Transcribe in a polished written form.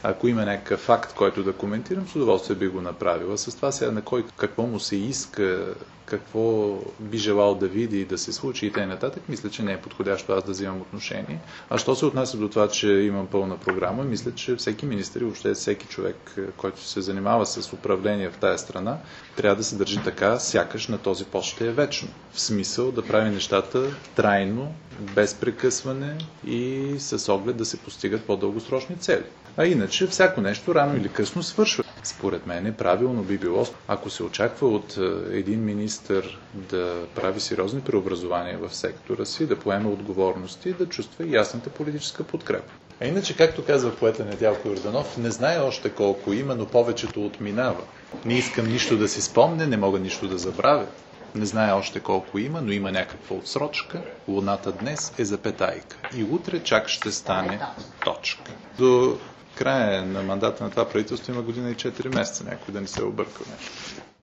Ако има някакъв факт, който да коментирам, с удоволствие би го направила. С това сега на кой какво му се иска, какво би желал да види и да се случи и т.н. Мисля, че не е подходящо аз да взимам отношение. А що се отнася до това, че имам пълна програма, мисля, че всеки министър и въобще всеки човек, който се занимава с управление в тая страна, трябва да се държи така, сякаш на този пост ще е вечно. В смисъл да прави нещата трайно, без прекъсване и с оглед да се постигат по-дългосрочни цели. А иначе всяко нещо рано или късно свършва. Според мен правилно би било, ако се очаква от един министър да прави сериозни преобразования в сектора си, да поема отговорности и да чувства ясната политическа подкрепа. А иначе, както казва поета Недялко Йорданов, не знае още колко има, но повечето отминава. Не искам нищо да си спомня, не мога нищо да забравя. Не знае още колко има, но има някаква отсрочка. Луната днес е запетайка. И утре чак ще стане точка. До края на мандата на това правителство има година и 4 месеца, някой да не се обърка нещо.